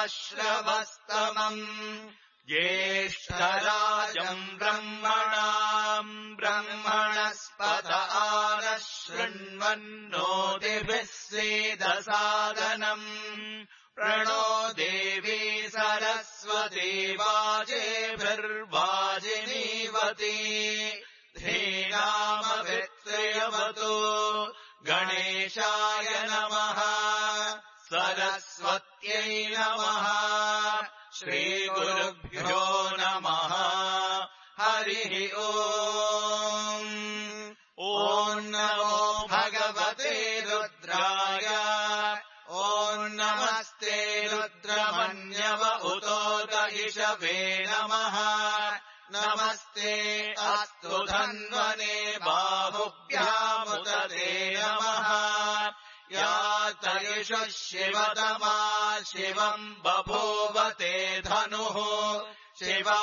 श्रवस्तमम् ज्येष्ठराजम् ब्रह्मणस्पत आनः शृण्वन्नोतिभिः सीदसादनम् प्रणो देवी सरस्वती वाजेभिर्वाजिनीवती धीनामभित्रयवतु गणेशाय नमः सरस्वत्यै नमः श्रीगुरुभ्यो नमः हरिः ओम् ॐ नमो भगवते रुद्राय ॐ नमस्ते रुद्रमन्यव उतोत इषवे नमः नमस्ते अस्तु धन्वने बाहुभ्यामुत ते नमः या तयिषु शिवतमा शिवम् बभूव ते धनुः शिवा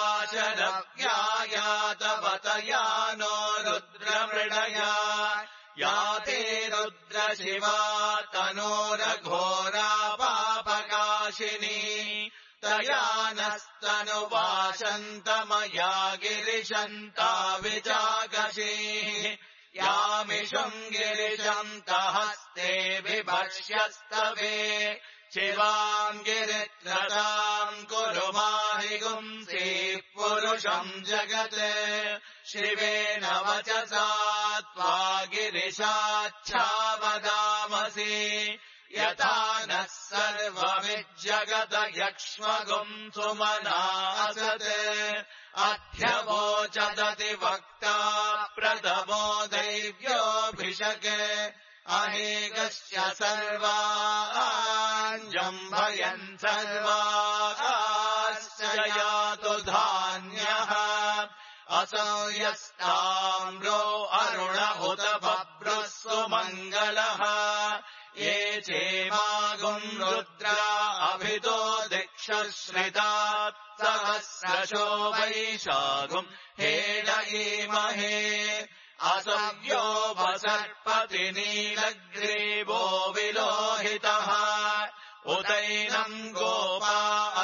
शरव्यायातवतया नो रुद्रमृडया या ते रुद्रशिवा तनोरघोरा पापकाशिनी तया नस्तनुवाशन्तमया गिरिशन्ता विजागशीः यामिषुम् गिरिशन्त हस्ते विभक्ष्यस्तवे शिवाम् गिरित्रताम् कुरु माहि गुंसीः पुरुषम् जगत् शिवेन वचसा त्वा गिरिशाच्छावदामसि यथा नः सर्वमिज्जगत यक्ष्मगुम् सुमना असत् अध्यवोचदति वक्ता प्रथमो दैव्योऽभिषक् अनेकस्य सर्वाञ्जम्भयन् सर्वाश्च यातु धान्यः असौ यस्ताम्रो अरुण उत बभ्रुः सुमङ्गलः ये चेमागुम् रुद्रा अभितो दिक्षश्रितात् सहस्रशो वैशागुम् हेडयीमहे असव्यो वसर्पति नीलग्रीवो विलोहितः उतैनम् गोपा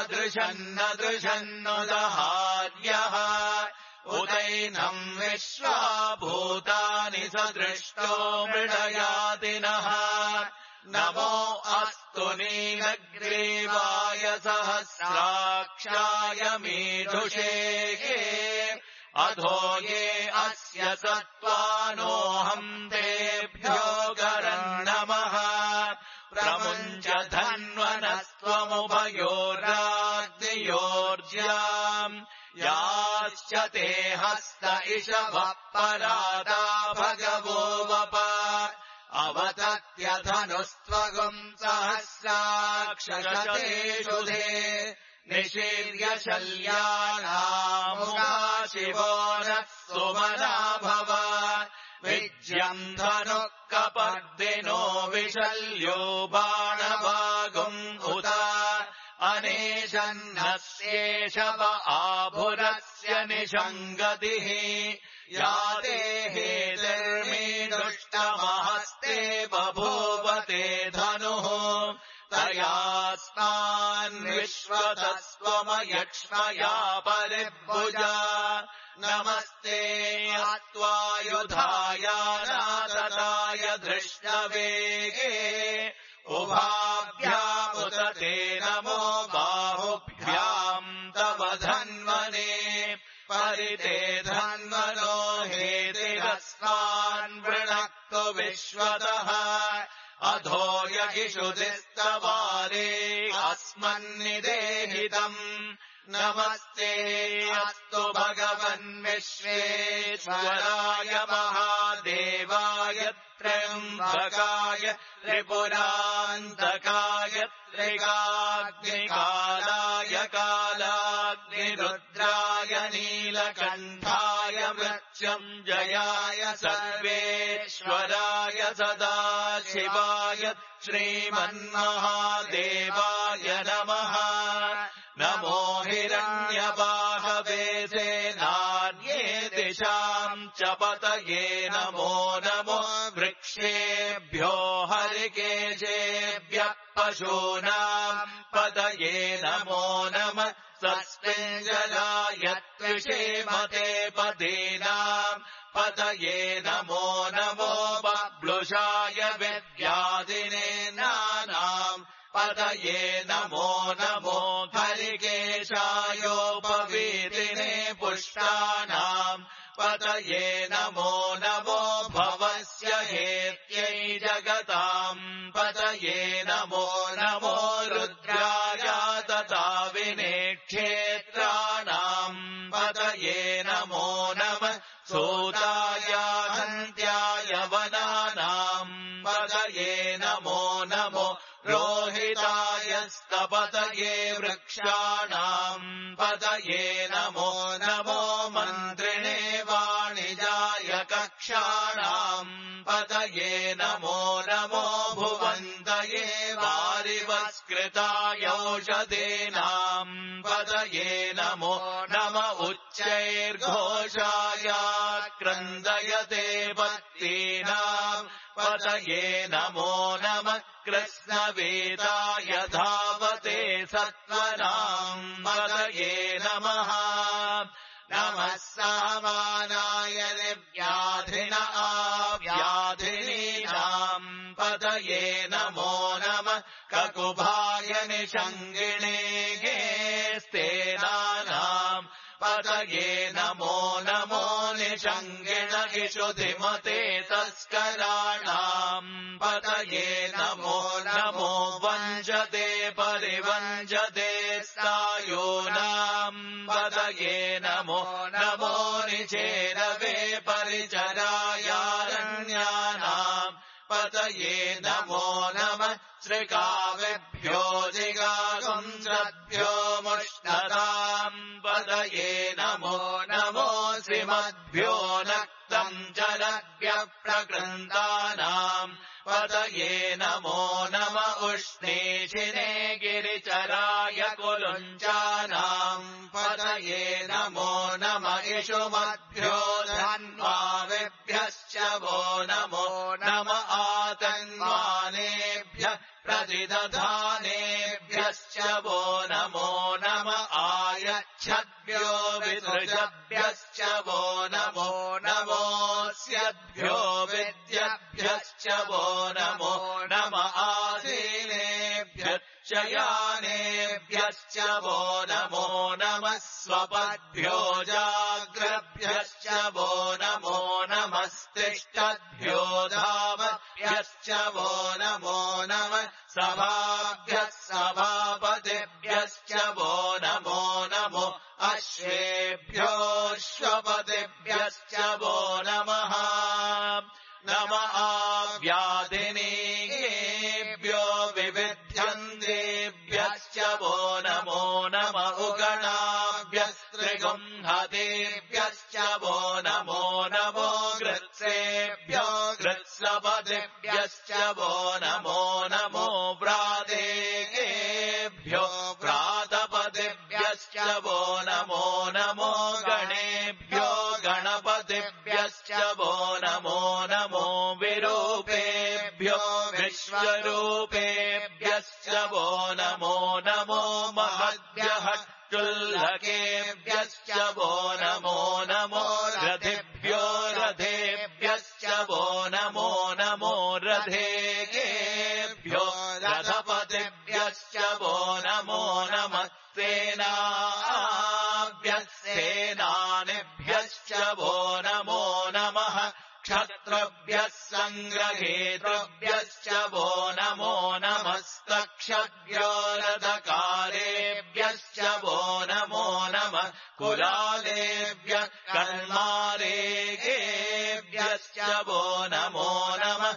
अदृशन्नदृशन्नुदहार्यः उदैनम् विश्वा भूतानि सदृष्टो मृडयातिनः नमो अस्तु नीलग्रीवाय सहस्राक्षाय मीढुषेः अधो ये अस्य सत्त्वानोऽहम् तेभ्यो गरन्नमः प्रमुञ्च धन्वनस्त्वमुभयोराग्नियोर्ज्याम् याश्च ते हस्त इषवः परादा भगवो वप अवतत्यधनुस्त्वगुम् सहस्राक्षतेषु धे निशीर्य शल्यानामुगा शिवो नः सुमना भव विज्यम् धनुः कपर्दिनो विशल्यो बाणवागुम् उत अनेशन्नस्येषव आभुरस्य निषङ्गतिः या देहेर्मीदुष्टमहस्ते बभूवते धनुः तयास्मान्विश्वतस्त्वमयक्ष्मया परिभुजा नमस्ते त्वायुधाय नाददाय धृष्णवेगे उभाभ्यामुत ते नमो बाहुभ्याम् तव धन्वने परिते धन्वनो हेतिरस्मान् वृणक्तु विश्वतः अधो यगिषुधिस्तवारे अस्मन्निदेहितम् नमस्ते अस्तु भगवन् विश्वेश्वराय महादेवाय त्र्यम्बकाय त्रिपुरान्तकाय त्रिकाग्निकालाय कालाग्निरुद्राय नीलकण्ठाय मृत्युञ्जयाय सर्वेश्वराय सदाशिवाय श्रीमन्महादेवाय नमः नमो हिरण्यबाहवे सेनान्ये दिशाम् च पतये नमो नमो वृक्षेभ्यो हरिकेशेभ्यः पशूनाम् पतये नमो नमः सस्मिञ्जलाय त्विषेमते पदीनाम् पतये नमो नमो बब्लुषाय विद्यादिने नानाम् पतये नमो नमो हरिकेशायोपवीतिने पुष्टानाम् पतये नमो नमो भवस्य हेत्यै जगताम् पतये नमो नमो रुद्राय तथा विनेक्षेत्राणाम् पतये नमो नमः सूताय हन्त्याय वनानाम् पतये नमो नमो रोहिताय स्तपतये वृक्षाणाम् पतये नमो नमो मन्त्रिणे वाणिजाय कक्षाणाम् पतये नमो नमो भुवन्तये वारिवस्कृताय औषधीनाम् पतये नमो नम उच्चैर्घोषाय क्रन्दयते पत्नीनाम् पतये नमो नमः कृष्णवेदाय धावते सत्त्वनाम् पतये नमः नमः सामानाय व्याधिन आव्याधिनीनाम् पतये नमो नमः ककुभाय निषङ्गिणे स्तेनानाम् पतये नमो नमो निषङ्गिण इषुधिमते तस्कराणाम् पतये नमो नमो वञ्जते परिवञ्जते स्थायोनाम् पतये नमो नमो निचेरवे परिचरायारण्यानाम् पतये नमो नमः श्रिकावेभ्यो जिगागुंसभ्यो मुष्णताम् पतये नमो नमो श्रीमद्भ्यो नक्तम् जलभ्यः प्रकृन्तानाम् पतये नमो नम उष्णीषिणे गिरिचराय कुलुञ्चानाम् पतये नमो नम इषुमद्भ्यो धन्वावेभ्यश्च वो नमो नम आतन्वानेभ्यः प्रतिदधानेभ्यश्च वो नमो नम आयच्छद्भ्यो विसृजभ्यश्च वो नमो नमोऽस्यभ्यो विद्यभ्यश्च वो नमो नम आसीनेभ्यश्च यानेभ्यश्च वो नमो नमः स्वपद्भ्यो जाग्रभ्यश्च वो नमो नमस्तिष्ठद्भ्यो धावभ्यश्च वो नमो नमः सभाभ्यः सभापतिभ्यश्च वो नमो नमो अश्वेभ्योऽश्वपतिभ्यश्च वो नमः नम आव्याधिनीभ्यो विविध्यन्तेभ्यश्च वो नमो नम उगणाभ्यस्त्रिगुंहतेभ्यश्च वो नमो नमो गृत्सेभ्यो गृत्सपतिभ्यश्च वो नमो नमो व्रातेभ्यो व्रातपतिभ्यश्च वो नमो नमो गणेभ्यो गणपतिभ्यश्च वो नमो नमो विरूपेभ्यो विश्वरूपेभ्यश्च वो नमो नमो महद्भ्यः चुल्लकेभ्यश्च वो नमो नमो रथेभ्यो रथेभ्यश्च वो नमो नमो रथेभ्यो रथपतिभ्यश्च वो नमो नमः सेनाभ्यः वो नमो नमः क्षत्रभ्यः सङ्ग्रहेतृभ्यश्च वो नमो नमस्तक्षभ्यो रथकारेभ्यश्च वो नमो नमः कुलालेभ्यः कर्मारेभ्यश्च वो नमो नमः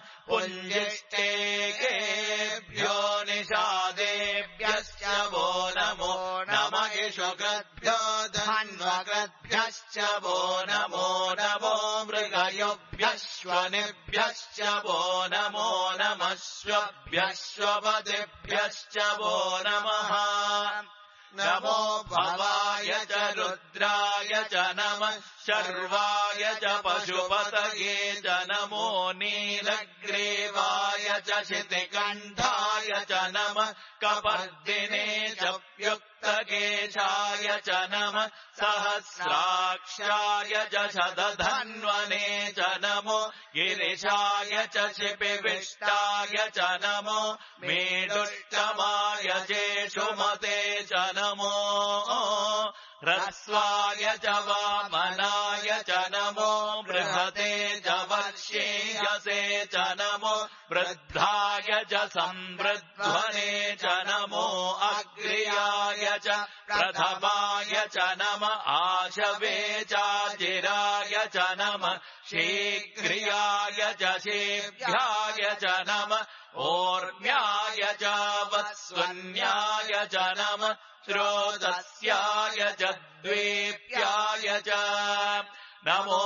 पुञ्जिष्टेभ्यो निषादेभ्यश्च वो नमो नमः इषुकृभ्यो धन्वकृभ्यश्च वो नमो नमो मृगयोभ्यश्वनिभ्यश्च वो नमो नमः श्वभ्यश्वपतिभ्यश्च वो नमः नमो भवाय च रुद्राय च नमः शर्वाय च पशुपतये च नमो नीलग्रीवाय च शितिकण्ठाय च नमः कपर्दिने च युक्तकेशाय च नमः सहस्राक्षाय च शतधन्वने च नमो गिरिशाय च शिपिविष्टाय च नमो मेढुष्टमाय चेषुमते च नमो ह्रस्वाय च वामनाय च नमो बृहते च वर्षीयसे च नमो वृद्धाय च संवृध्वने च नमो अग्र्याय च प्रथमाय च नम आशवे चाजिराय च नम शीघ्रियाय च शीघ्राय च नम ओर्म्याय च वत्सुन्याय च नम श्रोतस्याय च द्वीप्याय च नमो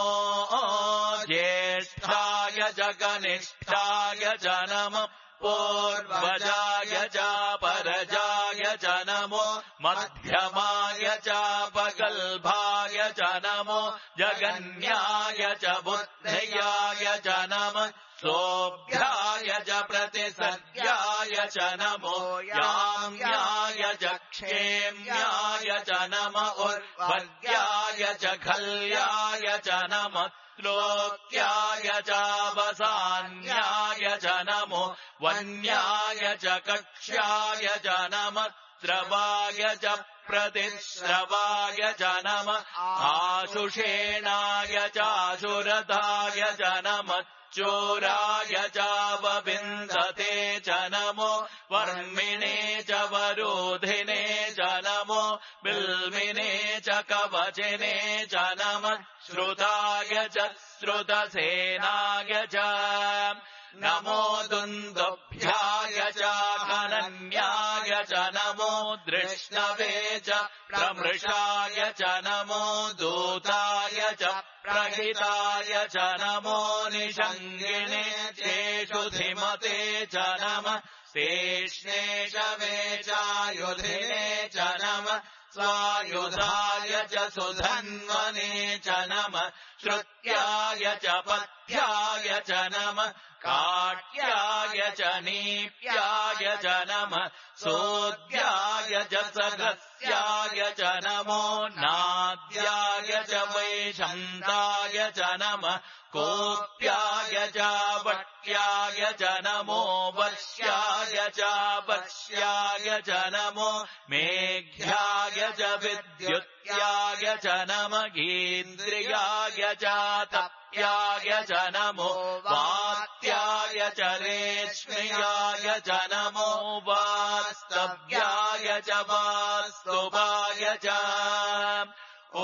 ज्येष्ठाय च कनिष्ठाय च नम पूर्वजाय च परजाय च नमो मध्यमाय च पगल्भाय च नमो जगन्याय च बुद्धयाय च नम सोऽभ्याय च प्रतिसर्याय च नमो याम्याय च क्षेम्याय च नम उर्वर्याय च खल्याय च नम श्लोक्याय च वसान्याय च नमो वन्याय च कक्ष्याय च नम श्रवाय च प्रतिश्रवाय च नम आशुषेणाय चाशुरथाय च नम चोराय च वविन्दते च नमो वर्मिणे च वरोधिने च नमो बिल्मिने च कवचिने च नम श्रुताय च श्रुतसेनाय च नमो दुन्दुभ्याय च खनन्याय च नमो दृष्णवे च प्रमृषाय च नमो दूताय च प्रहिताय च नमो निषङ्गिणे चेषु धिमते च नम शेष्णेशवे चायुधिने च नम स्वायुधाय च सुधन्वने च नम श्रुत्याय च पथ्याय च नम काट्याय च नीप्याय च नम सोद्याय च सगस्याय च नमो नाद्याय च वैशन्ताय च नम कोप्याय च वट्याय च नमो वश्याय च वश्याय च नमो मेघ्याय च विद्युत्याय च नम गीन्द्रियाय च तप्याय च नमो वात्याय च रेश्म्याय च नमो वास्तव्याय च वास्तुवाय च ॐ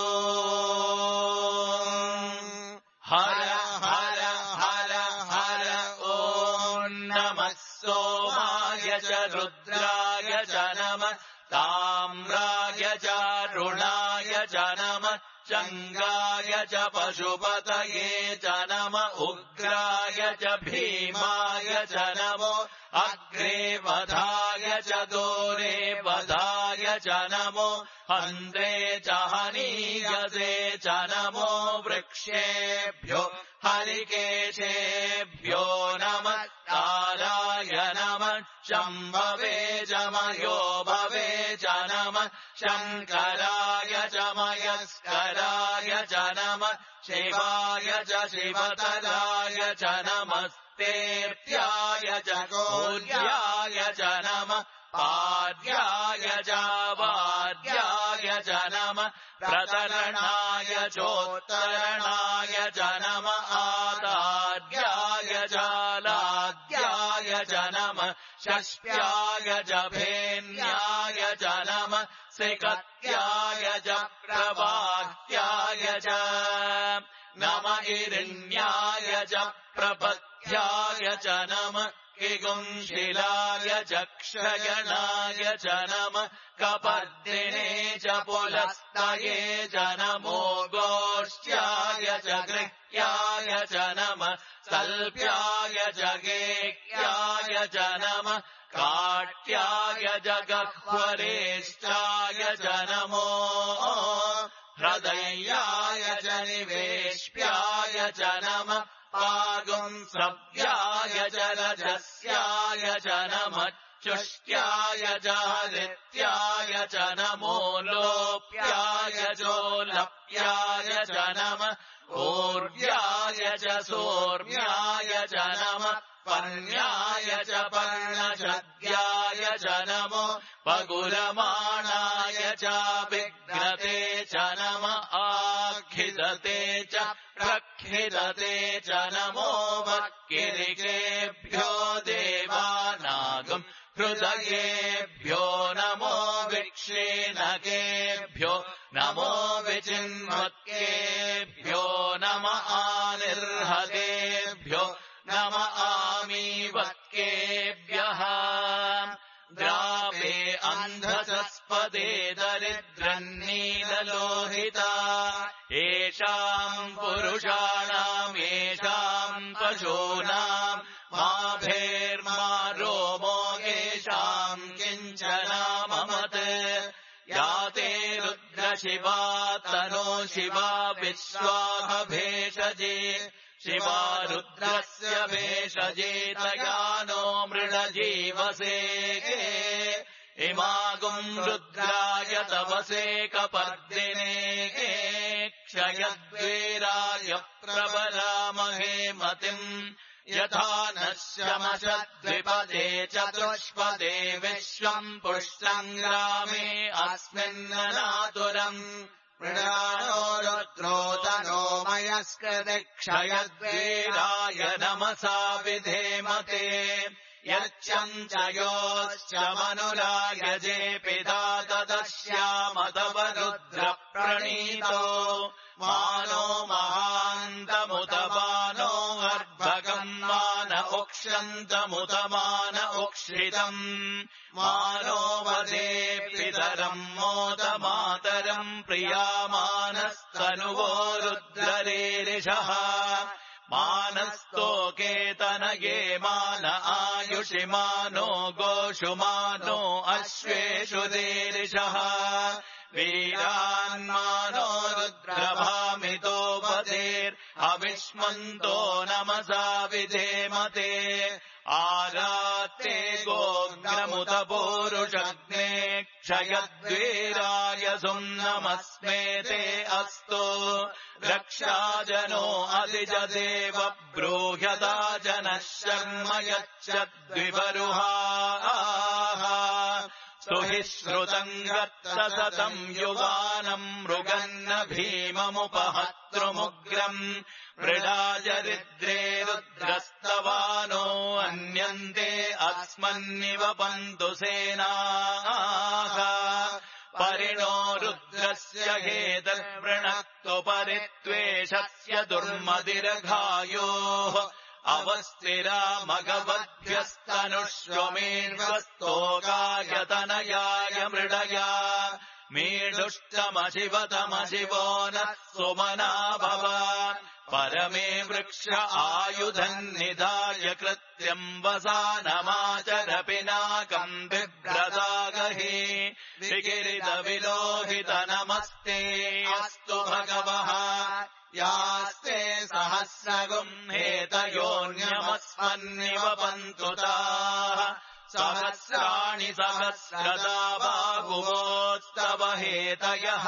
हर हर हर हर ॐ नमः सोमाय च रुद्राय च नमः ताम्राय च रुणाय च नमः चङ्गाय च पशुपतये च नम उग्राय च भीमाय च नमो अग्रे वधाय च दोरे वधाय च नमो हन्त्रे च हनीयसे च नमो वृक्षेभ्यो हरिकेशेभ्यो नमः ताराय नमः शम्भवे च मयो भवे च नमः शङ्कराय च मयस्कराय च नमः शिवाय च शिवतराय च नमस्तेऽप्याय च गौर्याय च नमः पाद्याय च वाद्याय च नमः प्रतरणाय चोत्तरणाय च नमः आदाद्याय च लाद्याय च नमः षष्ट्याय च भेन्याय च नमः सिकत्याय च प्रवाह्याय च नम हिरण्याय च प्रपथ्याय च नमः किगुंशिलाय च क्षयणाय च नमः कपर्दिने च पुलस्तये च नमो गोष्ठ्याय च गृह्याय च नमः सल्प्याय च गेह्याय च नमः काट्याय जगह्वरेष्टाय च नमो हृदयाय च निवेश्याय च नमः पागुंसव्याय च रजस्याय च नमः चुष्ट्याय च हरित्याय च नमो लोप्याय चोलप्याय च नमः ऊर्व्याय च सोर्व्याय च नमः पर्ण्याय च पर्णशद्याय च नमो पगुलमाणाय च विघ्नते च नम आखिदते च प्रखिदते च नमो वक्किरिकेभ्यो देवानागम् हृदयेभ्यो नमो विक्षेणकेभ्यो नमो विचिन्मत्केभ्यो नम आनिर्हतेभ्यो नम आमीवत्केभ्यः द्रापे अन्धसस्पदे दरिद्रन्नीललोहिता येषाम् पुरुषाणाम् येषाम् पशूनाम् मा भेर्मा रोमो येषाम् किञ्चनाममत् याते रुद्रशिवा तनो शिवा विश्वाभेषजे शिवा रुद्रस्य भेषजेतया नो मृडजीवसे इमागुम् रुद्राय तवसे कपर्दिने क्षयद्वेराय प्रबलामहे मतिम् यथा नः शमशद्विपदे चतुष्पदे विश्वम् पुष्टम् ग्रामे अस्मिन्ननातुरम् मृडानो रुद्रोतनो मयस्कृतिक्षयद्वीराय नमसा विधेमते यच्चम् च योश्च मनुराय जे पिता तदस्यामतव रुद्रप्रणीतो मानो महान्तमुतमानो अर्भगम् मान उक्षन्तमुतमान उक्षितम् मानो वदे पितरम् मोदमातरम् प्रियामानस्तनुवो रुद्ररेरिषः मानस्तोकेतनये मान आयुषि मानो गोषु मानो अश्वेषु देरिषः वीरान्मानो रुद्रभामितो वदेर्हविष्मन्तो नमसा विधेमते आरात्ते गोग्रमुत पूरुषग्ने क्षयद्वीराय सुम्नमस्मेते अस्तु रक्षाजनो अधिजदेव ब्रूह्यता जनः शर्म यच्छद्विवरुहाः स्तुहि श्रुतम् गत्तसतम् युवानम् मृगन्न भीममुपहतृमुग्रम् मृडाजरिद्रे रुद्रस्तवानो अन्यन्ते अस्मन्निव पन्तु सेनाः परिणो रुद्रस्य हेतर्वृणक्तु परित्वेषस्य दुर्मदिरघायोः अवस्थिरा मघवद्भ्यस्तनुष्वमेर्वस्तोकायतनयाय मृडया मीडुष्टमशिवतमशिवो नः सुमना भव परमे वृक्ष आयुधम् निधाय कृत्यम् वसानमाचर पिनाकम् बिभ्रदागहि विकिरितविलोहित नमस्ते अस्तु भगवः यास्ते सहस्रगुम् हेतयोऽन्यमस्मन्निव पन्तु ताः सहस्राणि सहस्रदा बाहुवोस्तव हेतयः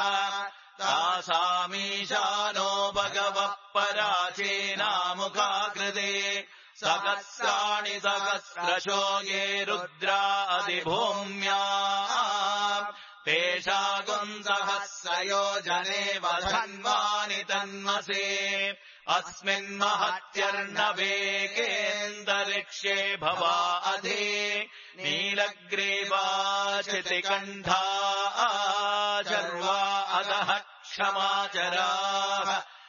तासामीशानो भगवः पराचीनामुखाकृते सहस्राणि सहस्रशो ये रुद्रा अधिभूम्या तेषागुम् सहस्रयोजने वधन्वानि तन्मसे अस्मिन्महत्यर्णवेकेन्दरिक्षे भवा अधि नीलग्रीवाचितिकण्ठा आचर्वा अधः क्षमाचराः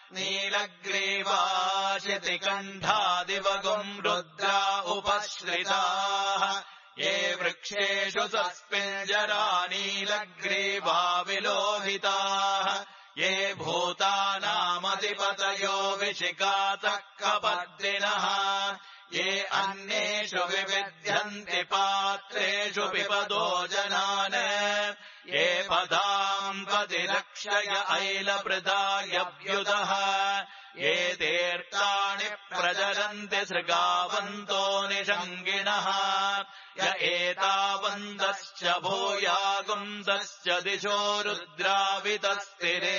नीलग्रीवाचितिकण्ठादिवगुम् रुद्रा उपश्रिताः ये वृक्षेषु सस्मिञ्जरा नीलग्रीवा विलोहिताः ये भूतानामधिपतयो विशिखातः कपर्दिनः ये अन्येषु विविध्यन्ति पात्रेषु पिबतो जनान् ये पदाम् पतिरक्षय ऐलपृदायव्युदः ये तीर्थाणि प्रचरन्ति सृगावन्तो निषङ्गिणः य एतावन्तश्च भूयागुंसश्च दिशो रुद्रावितस्तिरे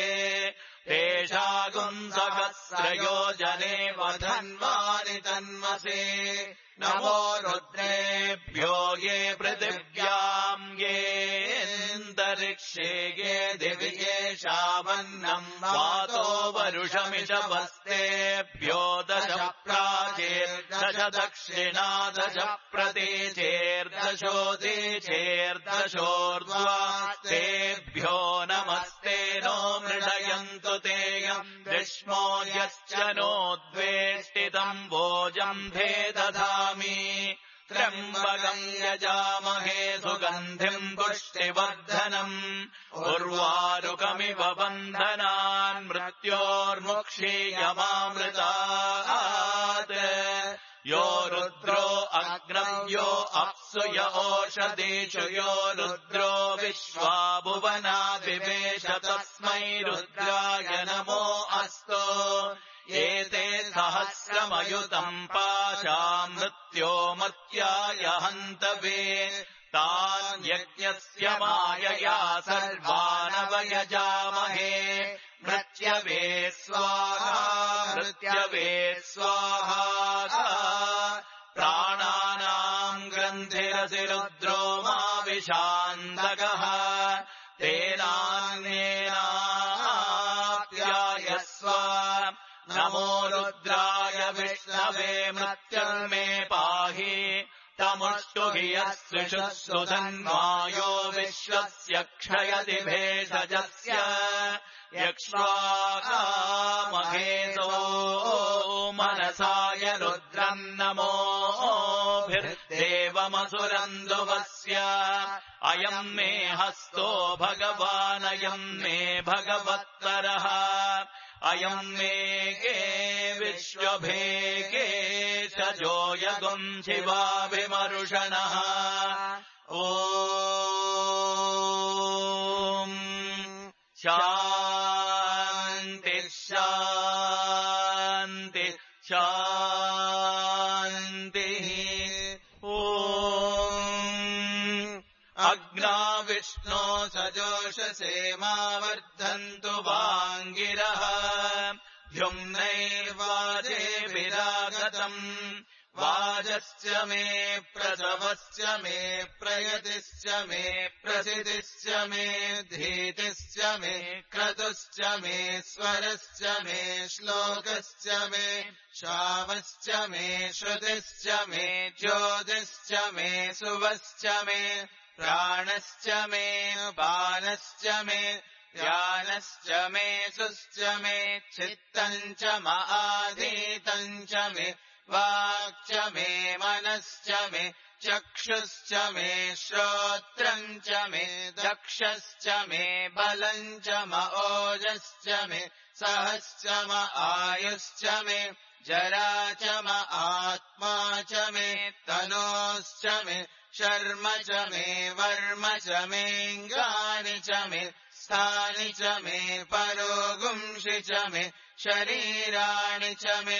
तेषागुंसहस्रयोजने वधन्वानि तन्मसे नमो रुद्रेभ्यो ये पृथिव्याम् येऽन्तरिक्षे ये दिवि येषामन्नम् वातो वरुषमिषवस्तेभ्यो दश प्राचेर्दश दक्षिणा दश प्रतीचेर्दशोदीचेर्दशोर्ध्वा तेभ्यो नमस्ते नो मृडयन्तु तेयम् विष्मो यश्च नोद्वेष्टितम् भोजम् भेदधामि त्र्यम्बकम् यजामहे सुगन्धिम् पुष्टिवर्धनम् उर्वारुकमिव बन्धनान् मृत्योर्मुक्षीयमामृतात् यो रुद्रो अग्नम् यो अप्सु य ओषधीषु यो रुद्रो विश्वा भुवना विवेश तस्मै रुद्राय नमो अस्तु एते सहस्रमयुतम् पाशा मृत्यो मत्याय हन्तवे तान् यज्ञस्य मायया सर्वानवयजामहे मृत्यवे स्वाहा मृत्यवे स्वाहा प्राणानाम् ग्रन्थिरसि रुद्रो मा विशान्दगः तेनान्येनाप्यायस्व नमो रुद्राय विष्णवे मृत्युर्मे पाहि तमुष्टुहि यस्विषुः सुधन्वायो विश्वस्य क्षयति भेषजस्य यक्ष्वामहेतो मनसाय रुद्रम् नमोभिर्देवमसुरन्दुवस्य अयम् मे हस्तो भगवानयम् मे भगवत्तरः अयम् मे के विश्वभेके शजोयगुम् शिवाभिमरुषणः ॐ शान्ति शान्ति शान्तिः ॐ अग्ना विष्णो सजोषसे मा वर्धन्तु वाङ्गिरः द्युम्नैर्वाजेभिरागतम् वाजश्च मे प्रसवश्च मे प्रयतिश्च मे प्रसिद्धिश्च मे धीतिश्च मे क्रतुश्च मे स्वरश्च मे श्लोकश्च मे श्रावश्च मे श्रुतिश्च मे ज्योतिश्च मे सुवश्च मे प्राणश्च मे पानश्च मे ज्ञानश्च मे सुश्च मे चित्तम् च माधीतम् च मे वाक् च मे मनश्च मे चक्षुश्च मे श्रोत्रम् च मे दक्षश्च मे बलम् च म ओजश्च मे सहश्च म आयुश्च मे जरा च म आत्मा च मे तनोश्च मे शर्म च मे वर्म च मेऽङ्गानि च मे स्थानि च मे परोगुंषि च मे शरीराणि च मे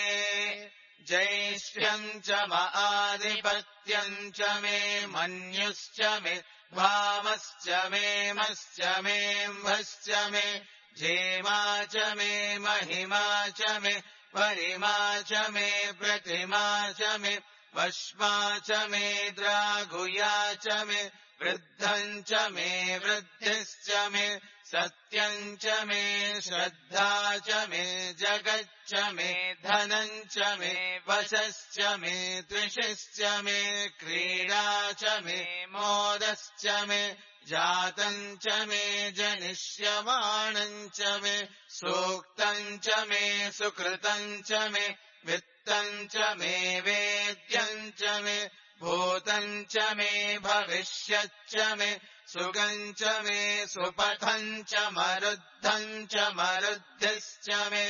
जैष्ठ्यम् च म आधिपत्यम् च मे मन्युश्च मे भावश्च मे मश्च मे म्भश्च मे जेमा च मे महिमा च मे परिमा च मे प्रतिमा च मे वश्मा च मे द्रागुया च मे वृद्धम् च मे वृद्धिश्च मे सत्यम् च मे श्रद्धा च मे जगच्च मे धनम् च मे वशश्च मे त्रिषिश्च मे क्रीडा च मे मोदश्च मे जातम् च मे जनिष्यमाणम् च मे सूक्तम् च मे सुकृतम् च मे वित्तम् च मे वेद्यम् च मे भूतम् च मे भविष्यच्च मे सुगम् च मे सुपथम् च मरुद्धम् च मरुद्धिश्च मे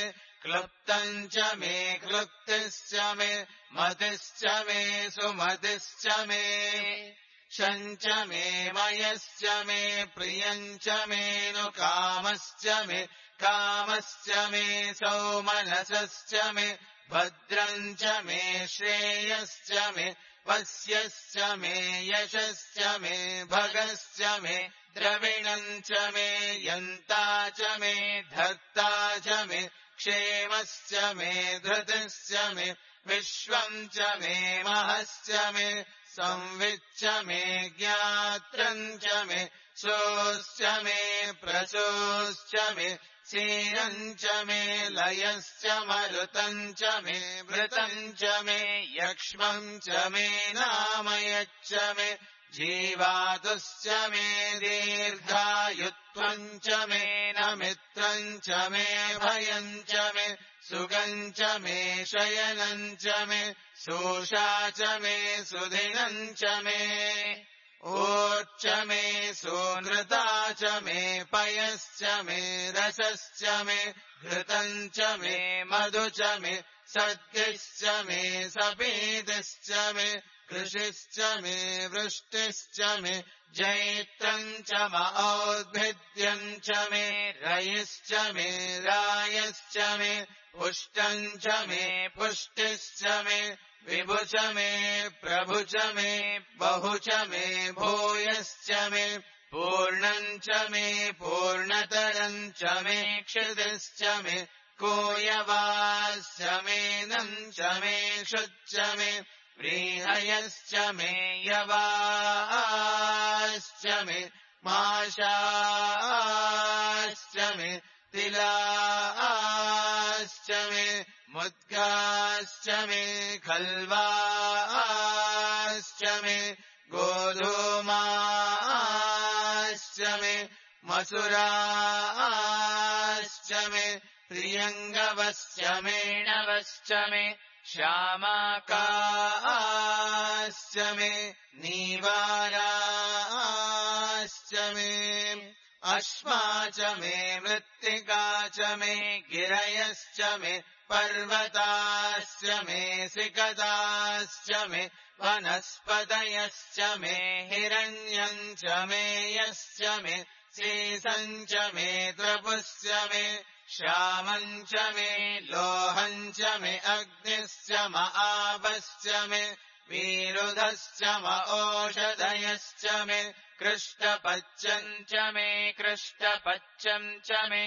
क्लुप्तम् च मे क्लुप्तिश्च मे मतिश्च मे सुमतिश्च मे शञ्च मे मयश्च मे प्रियम् च मे नु कामश्च मे कामश्च मे सौमनसश्च मे भद्रम् च मे श्रेयश्च मे वस्यश्च मे यशश्च मे भगश्च मे द्रविणम् च मे यन्ता च मे धर्ता च मे क्षेमश्च मे धृतिश्च मे विश्वम् च मे महश्च मे संविच्च मे ज्ञात्रम् च मे सोश्च मे प्रसोश्च मे क्षीरम् च मे लयश्च मरुतम् च मे वृतम् च मे यक्ष्मम् च मे नामयच्च मे जीवातुश्च मे दीर्घायुत्वम् च मे नमित्रम् च मे भयम् च मे सुगम् च मे शयनम् च मे शोषा च मे सुधिनम् च मे ओच्च मे सोनृता च मे पयश्च मे रसश्च मे घृतम् च मे मधु च मे सद्गिश्च मे सपीतिश्च मे कृषिश्च मे वृष्टिश्च मे जैत्रम् च मौद्भिद्यम् च मे रयिश्च मे रायश्च मे पुष्टम् च मे पुष्टिश्च मे विभु च मे प्रभु च मे बहु च मे भूयश्च मे पूर्णम् च मे पूर्णतरम् च मे क्षितिश्च मे कोयवाश्च मे नम् च मे शुच्च मे व्रीहयश्च मे यवाश्च मे माशाश्च मे तिलाश्च मे मुद्गाश्च मे खल्वाश्च मे गोधूमाश्च मे मसुराश्च मे प्रियङ्गवश्च मे नवश्च मे श्यामाकाश्च मे नीवाराश्च मे अश्वा च मे मृत्तिका च मे गिरयश्च मे पर्वताश्च मे सिकताश्च मे वनस्पतयश्च मे हिरण्यम् च मे यश्च मे सीसम् च मे त्रपुश्च मे श्यामम् च मे लोहम् च मे अग्निश्च म आपश्च मे वीरुधश्च म ओषधयश्च मे कृष्टपच्यम् च मे कृष्टपच्यम् च मे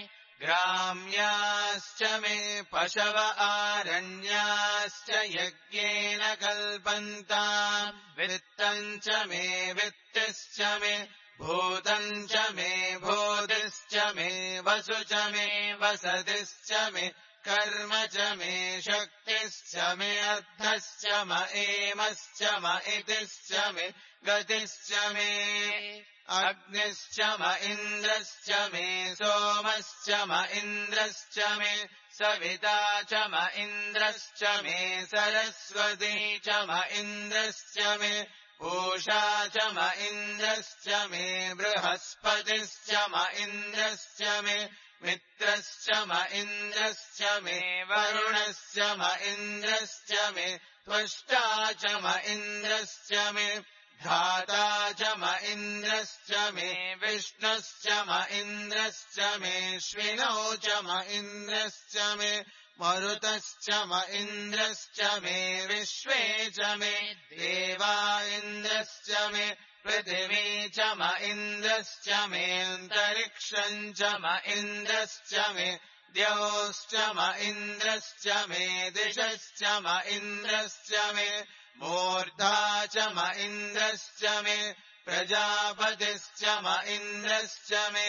ग्राम्याश्च मे पशव आरण्याश्च यज्ञेन कल्पन्ताम् वित्तम् च मे वित्तिश्च मे भूतम् च मे भूतिश्च मे वसु च मे वसतिश्च मे कर्म च मे शक्तिश्च मे अर्थश्च म एमश्च म इतिश्च मे गतिश्च मे अग्निश्च म इन्द्रश्च मे सोमश्च म इन्द्रश्च मे सविता च म इन्द्रश्च मे सरस्वती च म इन्द्रश्च मे पूषा च म इन्द्रश्च मे बृहस्पतिश्च म इन्द्रश्च मे मित्रश्च म इन्द्रश्च मे वरुणश्च म इन्द्रश्च मे त्वष्टा च म इन्द्रश्च मे धाता च म इन्द्रश्च मे विष्णुश्च म इन्द्रश्च मे श्विनौ च म इन्द्रश्च मे मरुतश्च म इन्द्रश्च मे विश्वे च मे देवा इन्द्रश्च मे पृथिवी च म इन्द्रश्च मेऽन्तरिक्षम् च म इन्द्रश्च मे द्यौश्च म इन्द्रश्च मे दिशश्च म इन्द्रश्च मे मूर्धा च म इन्द्रश्च मे प्रजापतिश्च म इन्द्रश्च मे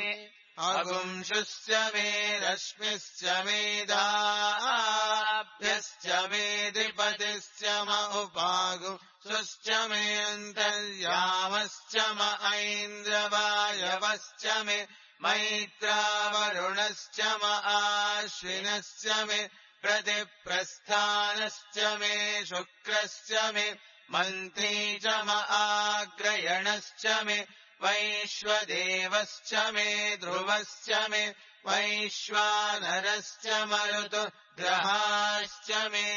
अगुंशुश्च मे रश्मिश्च मेधाभ्यश्च मे द्विपतिश्च म उपागुंशुश्च मे अन्तर्यामश्च म ऐन्द्रवायवश्च मे मैत्रावरुणश्च म आश्विनश्च मे प्रतिप्रस्थानश्च मे शुक्रश्च मे मन्त्री च म आग्रयणश्च मे वैश्वदेवश्च मे ध्रुवश्च मे वैश्वानरश्च मरुतो ग्रहाश्च मे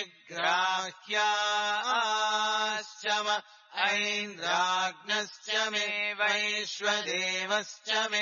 दिग्राह्याश्च ऐन्द्राग्नश्च मे वैश्वदेवश्च मे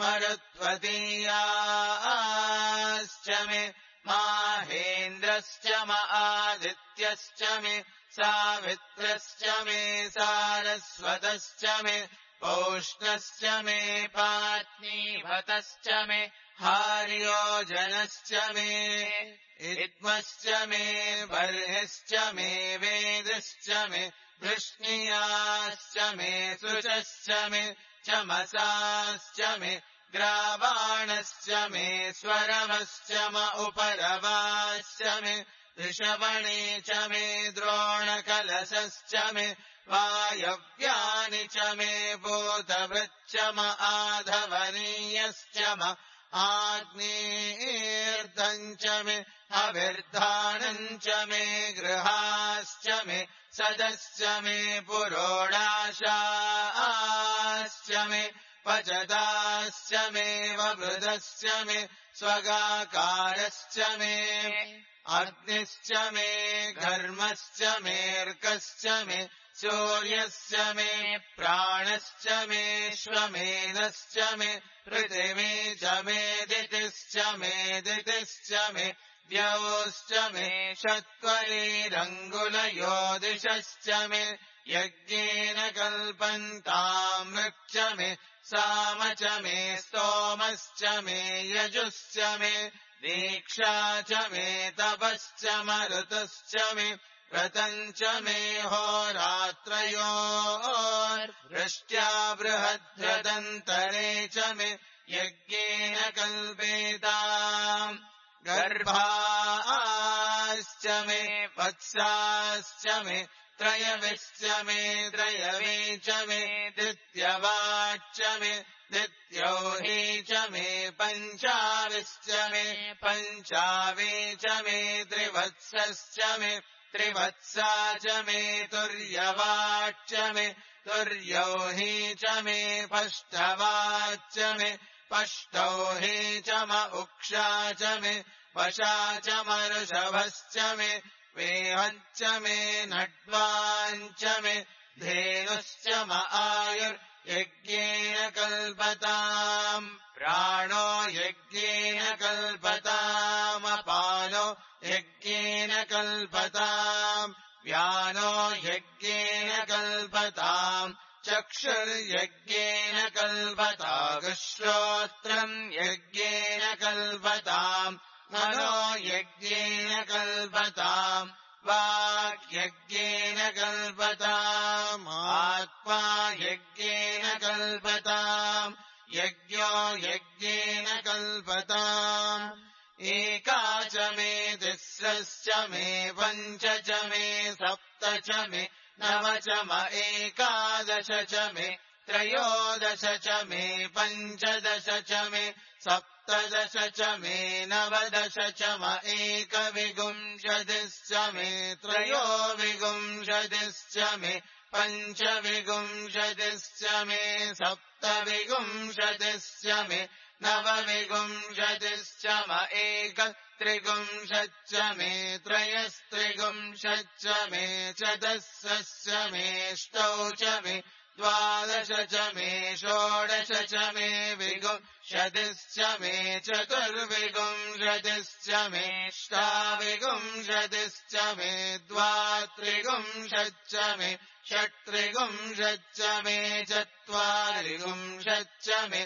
मरुत्वतीयाश्च मे माहेन्द्रश्च आदित्यश्च मे सावित्रश्च मे सारस्वतश्च मे पौष्णश्च मे पात्नीभतश्च मे हार्योजनश्च मे इद्मश्च मे बर्हिश्च मे वेदश्च मे वृष्णियाश्च मे शुचश्च मे चमसाश्च मे ग्रावाणश्च मे स्वरमश्च म उपरवाश्च मे ऋषवणे च मे द्रोणकलशश्च मे वायव्यानि च मे भूतभृच्च म आधवनीयश्च म आग्नेर्धम् च मे अविर्धानम् च मे गृहाश्च मे सदश्च मे पुरोडाशाश्च मे पचदाश्च मे ववृधश्च मे स्वगाकारश्च मे अग्निश्च मे घर्मश्च मेऽर्कश्च मे सूर्यश्च मे प्राणश्च मे श्वमेधश्च मे पृथिवी च मे दितिश्च मे दितिश्च मे द्यौश्च मे षट्वैरङ्गुलयोदिशश्च मे यज्ञेन कल्पन्तामृक् च मे साम च मे स्तोमश्च मे यजुश्च मे दीक्षा च मे तपश्च मरुतश्च मे व्रतम् च मे होरात्रयोर्वृष्ट्या बृहद्व्रतन्तरे च मे यज्ञेन कल्पेताम् गर्भाश्च मे वत्साश्च मे त्रयविश्च मे त्रयवे च मे द्वितीयवाच्च मे द्वितीयौही च मे पञ्चाविश्च मे पञ्चावे च मे त्रिवत्सश्च मे त्रिवत्सा च मे तुर्यवाच्च मे तुर्यौही च मे पष्टवाच्च मे पष्टौही च म उक्षा च मे वशा च मरुषभश्च मे वेहञ्च मे नड्वाञ्च मे धेनुश्च म आयुर्यज्ञेन कल्पताम् प्राणो यज्ञेन कल्पतामपानो यज्ञेन कल्पताम् व्यानो यज्ञेन कल्पताम् चक्षुर्यज्ञेन कल्पतागुश्रोत्रम् यज्ञेन कल्पताम् मनो यज्ञेन कल्पताम् वाक्यज्ञेन कल्पताम् आत्मा यज्ञेन कल्पताम् यज्ञो यज्ञेन कल्पताम् एका च मे तिस्रश्च मे पञ्च च मे सप्त च मे नव च म एकादश च मे त्रयोदश च मे पञ्चदश च मे सप्तदश च मे नवदश च म एकविंशतिश्च मे त्रयोविंशतिश्च मे पञ्चविंशतिश्च मे सप्तविंशतिश्च मे नवविंशतिश्च म एकत्रिंशच्च मे त्रयस्त्रिंशच्च मे चतुस्रश्च मेऽष्टौ च मे द्वादश च मे षोडश च मे विंशतिश्च मे चतुर्विंशतिश्च मेऽष्टाविंशतिश्च मे द्वात्रिंशच्च मे षट्त्रिंशच्च मे चत्वारिंशच्च मे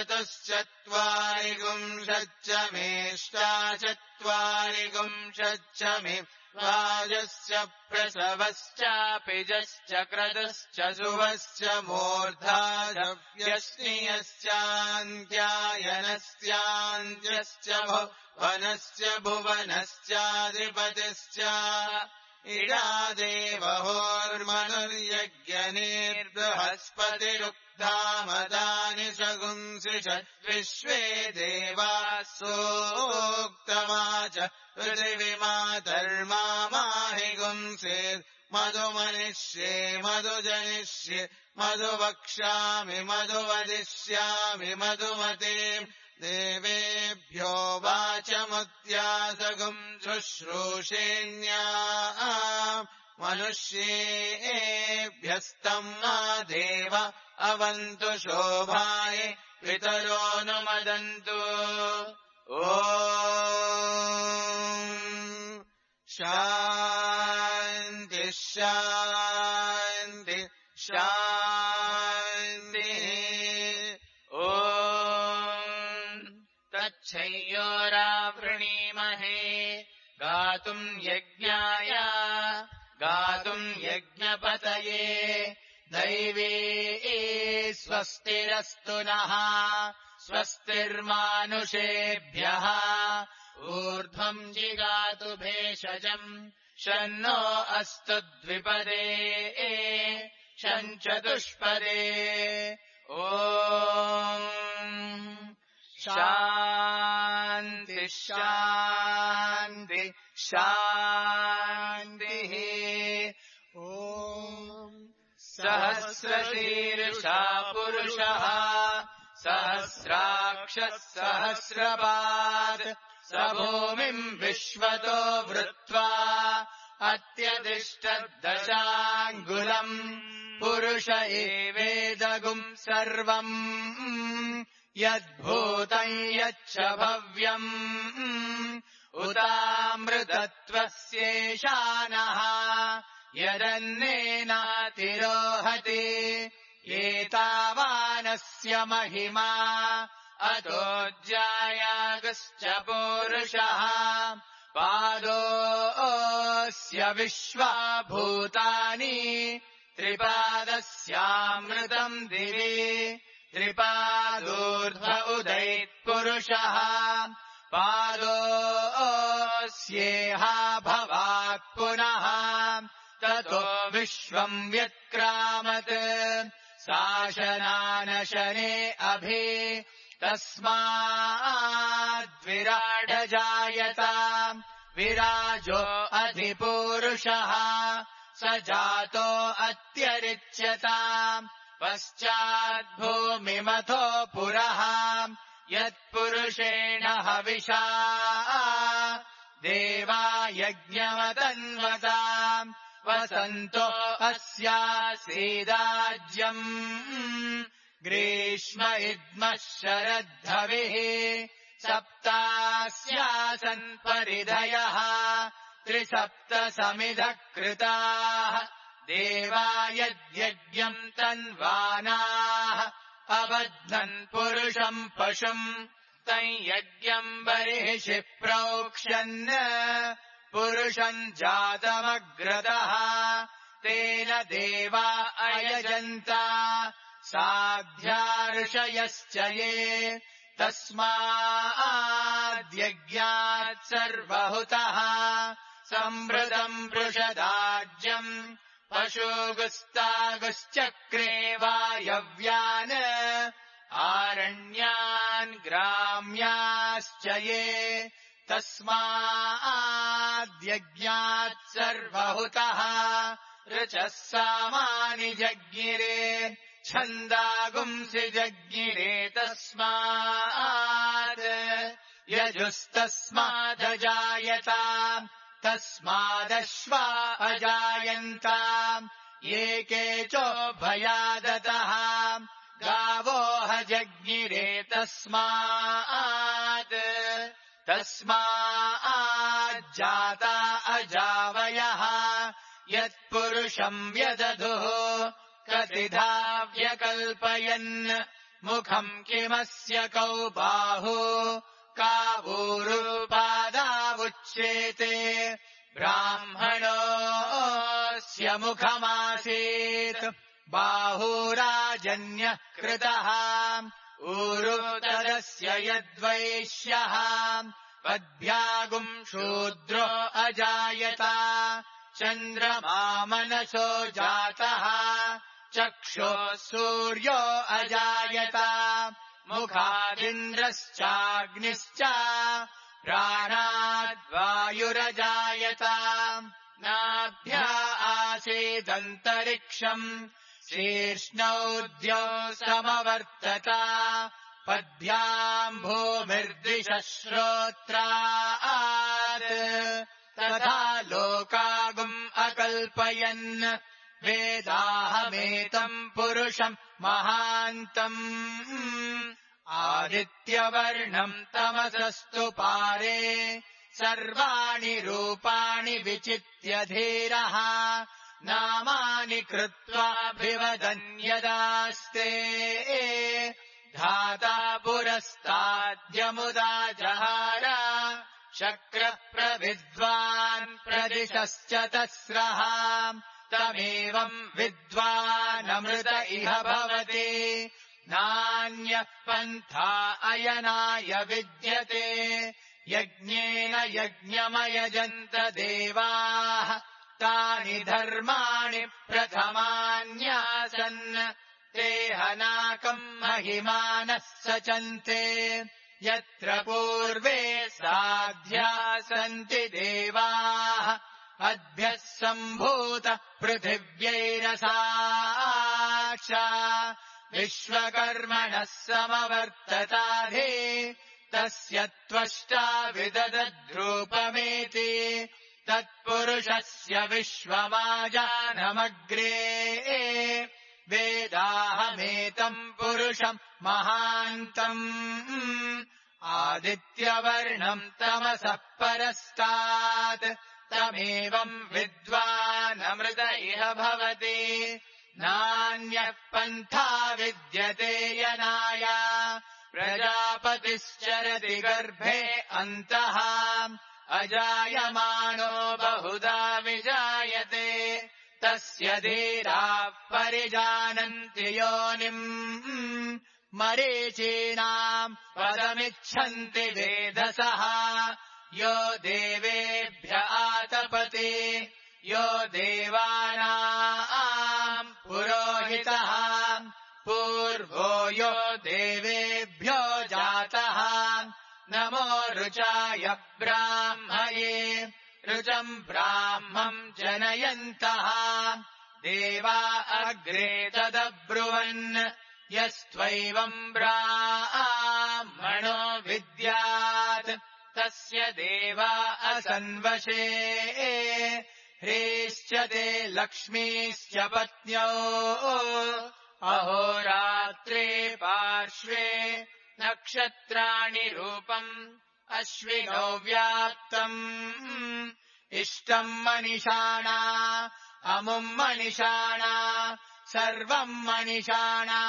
चतुश्चत्वारिंशच्च मेऽष्टाचत्वारिंशच्च मे राजश्च प्रसवश्चापिजश्च क्रतुश्च शुभश्च मूर्धाजव्यश्नियश्चान्त्यायनस्यान्त्यश्च भुवनश्च भुवनश्चाधिपतिश्च इडादेवहोर्मनुर्यज्ञनेर्बृहस्पतिरुक्तामदानि शगुंसि विश्वे देवाः सोक्तवाच पृथिवीमातर्माहि गुंसेत् मधुमनिष्ये मधुजनिष्ये मधुवक्ष्यामि मधुवदिष्यामि मधुमतीम् देवेभ्यो वाचमुद्यासगुम् शुश्रूषेण्या मनुष्येभ्यस्तम् मा देव अवन्तु शोभाय पितरोऽनुमदन्तु ॐ शान्ति शान्ति शान्तिः ॐ तच्छयोरावृणीमहे गातुम् यज्ञाय गातुम् यज्ञपतये दैवे स्वस्तिरस्तु नः स्वस्तिर्मानुषेभ्यः ऊर्ध्वम् जिगातु भेषजम् शन्नो अस्तु द्विपदे शञ्चतुष्पदे ॐ शान्ति शान्ति शान्तिः ॐ सहस्रशीर्षा पुरुषः सहस्राक्षः सहस्रपात् स भूमिम् विश्वतो वृत्वा अत्यतिष्ठद्दशाङ्गुलम् पुरुष एवेदगुम् सर्वम् यद्भूतम् यच्च भव्यम् उतामृतत्वस्येषानः यदन्नेनातिरोहति एतावानस्य महिमा अतोऽज्यायागश्च पूरुषः पादोऽस्य विश्वाभूतानि त्रिपादस्यामृतम् दिवि त्रिपादोर्ध्व उदैत्पुरुषः पादोऽस्येहा भवात् पुनः ततो विश्वम् व्यक्रामत् शासनानशने अभि तस्माद्विराडजायत विराजो अधिपूरुषः स जातो अत्यरिच्यत पश्चाद्भूमिमथो पुरः यत्पुरुषेण हविषा देवा यज्ञमतन्वता वसन्तो अस्यासीदाज्यम् ग्रीष्म इद्मः शरद्धविः सप्तास्यासन् परिधयः त्रिसप्तसमिधः कृताः देवा यद्यज्ञम् तन्वानाः अबध्नन् पुरुषम् पशुम् तम् यज्ञम् बर्हिषि प्रोक्ष्यन् पुरुषम् जातमग्रतः तेन देवा अयजन्त साध्यार्षयश्च ये तस्माद्यज्ञात् सर्वहुतः संवृतम् पृषदाज्यम् पशुगुस्तागुश्चक्रे वायव्यान् आरण्यान् ग्राम्याश्च ये तस्माद्यज्ञात् सर्वहुतः ऋचः सामानि जज्ञिरे छन्दागुंसि जज्ञिरे तस्मात् यजुस्तस्मादजायत तस्मादश्वा अजायन्त ये केचोभयादतः गावोह जज्ञिरे तस्माज्जाता अजावयः यत्पुरुषम् व्यदधुः कतिधा व्यकल्पयन् मुखम् किमस्य कौ बाहु कावूरुपादावुच्येते ब्राह्मणोऽस्य मुखमासीत् बाहुराजन्यः कृतः ऊरुतरस्य यद्वैश्यः पद्भ्यागुम् शूद्रो अजायत चन्द्रमा मनसो जातः चक्षुः सूर्यो अजायत मुखादिन्द्रश्चाग्निश्च प्राणाद्वायुरजायत नाभ्या आसीदन्तरिक्षम् शीर्ष्णौ द्यौ समवर्तत पद्भ्याम् भूमिर्दिशः श्रोत्रात् तथा लोकागुम् अकल्पयन् वेदाहमेतम् पुरुषम् महान्तम् आदित्यवर्णम् तमसस्तु पारे सर्वाणि रूपाणि विचित्य धीरः नामानि कृत्वाभिवदन्यदास्ते धाता पुरस्ताद्यमुदा जहार शक्रः प्रविद्वान् प्रदिशश्च तस्रः तमेवम् विद्वानमृत इह भवति नान्यः पन्था अयनाय विद्यते यज्ञेन यज्ञमयजन्त देवाः तानि धर्माणि प्रथमान्यासन् ते हनाकम् महिमानः सचन्ते यत्र पूर्वे साध्या सन्ति देवाः अद्भ्यः सम्भूतः पृथिव्यैरसाक्षा विश्वकर्मणः समवर्तताधे तस्य त्वष्टा विददद्रूपमेति तत्पुरुषस्य विश्वमाजानमग्रे वेदाहमेतम् पुरुषम् महान्तम् आदित्यवर्णम् तमसः परस्तात् तमेवम् विद्वानमृत इह भवति नान्यः पन्था विद्यते यनाय प्रजापतिश्चरति गर्भे अन्तः अजायमानो बहुधा विजायते तस्य धीराः परिजानन्ति योनिम् मरीचीनाम् पदमिच्छन्ति वेधसः यो देवेभ्य आतपति यो देवानाम् पुरोहितः पूर्वो यो देवेभ्यो जातः नमो ऋचाय ब्राह्मये ऋचम् ब्राह्मम् जनयन्तः देवा अग्रे तदब्रुवन् यस्त्वैवम् ब्राह्मणो विद्यात् तस्य देवा असन्वशे ह्रीश्च ते लक्ष्मीश्च पत्न्यो अहोरात्रे पार्श्वे नक्षत्राणि रूपम् अश्विनौ व्याप्तम् इष्टम् मनिषाणा अमुम् मनिषाणा सर्वम् मनिषाणा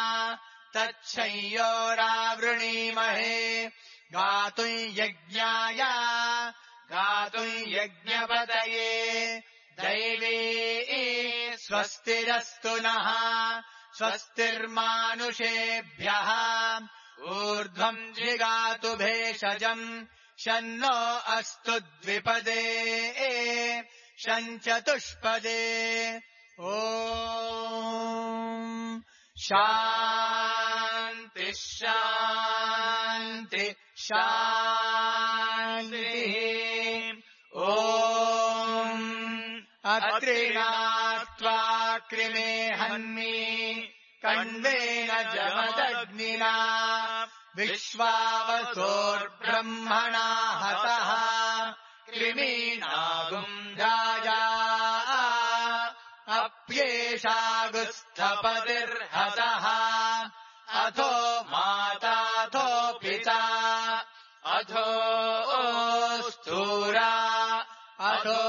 तच्छंयोरावृणीमहे गातुम् यज्ञाय गातुम् यज्ञपतये दैवी स्वस्तिरस्तु नः स्वस्तिर्मानुषेभ्यः ऊर्ध्वम् जिगातु भेषजम् शन्नो अस्तु द्विपदे शञ्चतुष्पदे ॐ शान्ति शान्ति शान्तिः ॐ अत्रिणात्वा कृमे हन्मि कण्वेन जमदग्निना विश्वावसोर्ब्रह्मणा हतः कृमीणागुम् राजा अप्येषागुस्थपतिर्हतः अथो माताथो पिता अथो स्थूरा अथो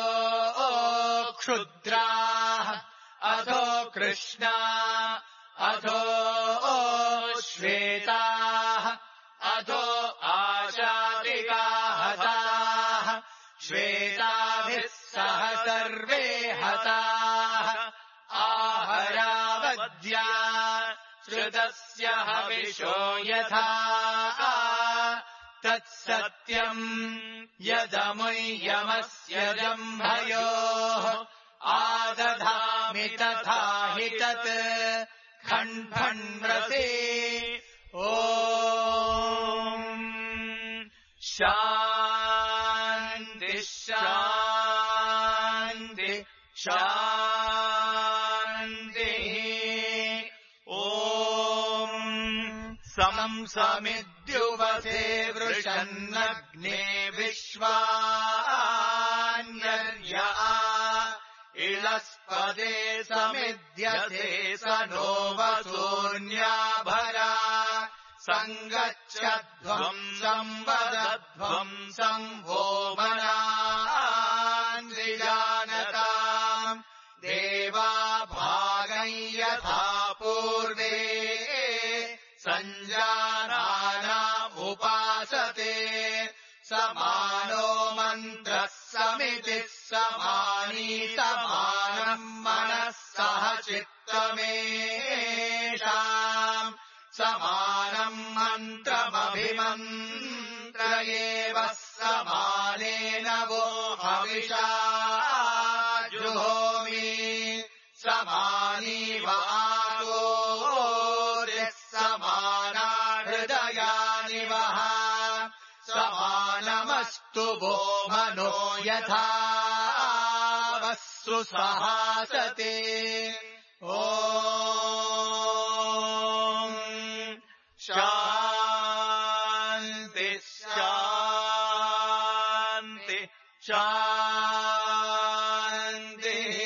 क्षुद्राः अथो कृष्णा अथो श्वेताः अथो आशादिकाः हताः श्वेताभिः सह सर्वे हताः आहरावद्या श्रुतस्य हविषो यथा तत्सत्यम् यदमुयमस्य जम्भयोः आदधामि तथा हि तत् खण्डन्व्रते ॐ शान्ति शान्ति शान्तिः ॐ संसमिद्युवसे वृषन्नग्ने विश्वान्यर्या इलस्पदे समिद्यसे स नो वसून्याभरा सङ्गच्छध्वम् संवदध्वम् संवोमनान्विजानताम् देवा भागम् यथा पूर्वे सञ्जानानामुपासते समानो मन्त्रः समितिः समानी समानम् मनः सह चित्तमेषाम् समानम् मन्त्रमभिमन्त्रयेव समानेन वो हविषा जुहोमि समानीव आगोर्यः समाना हृदयानि वः समानमस्तु वो मनो यथा वस्सु सहासते शान्ति शान्ति शान्तिः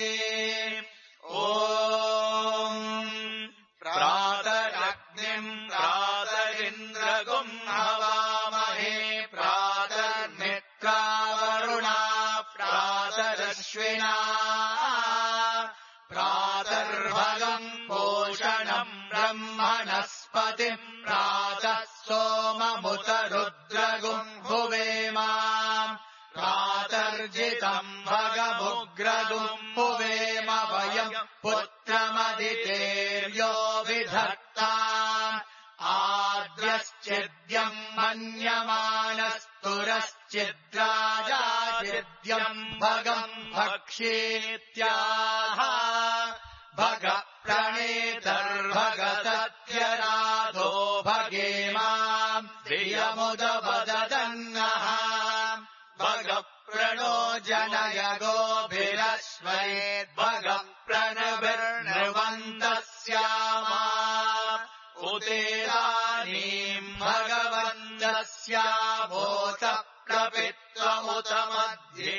प्रातरग्निम् प्रातरिन्द्रगुम् हवामहे प्रातर्मित्रावरुणा प्रातरश्विना प्रातर्भगम् पोषणम् ब्रह्मणस्पतिम् प्रातः सोममुत रुद्रगुम् हुवेमा प्रातर्जितम् भगमुग्रगुम् हुवेम वयम् पुत्रमदितेर्यो विधत्ता आद्यश्चिद्यम् मन्यमानस्तुरश्चिद्राजाचिद्यम् भगम् भक्षेत्याह भग प्रणेतर्भगसत्यराधो भगेमाम् धियमुदवदन्नः भग प्रणो जनय गोभिरश्वैद्भग प्रणभिर्नृवन्तस्यामा उदेदानीम् भगवन्तस्यामोत प्रपित्वमुत मध्ये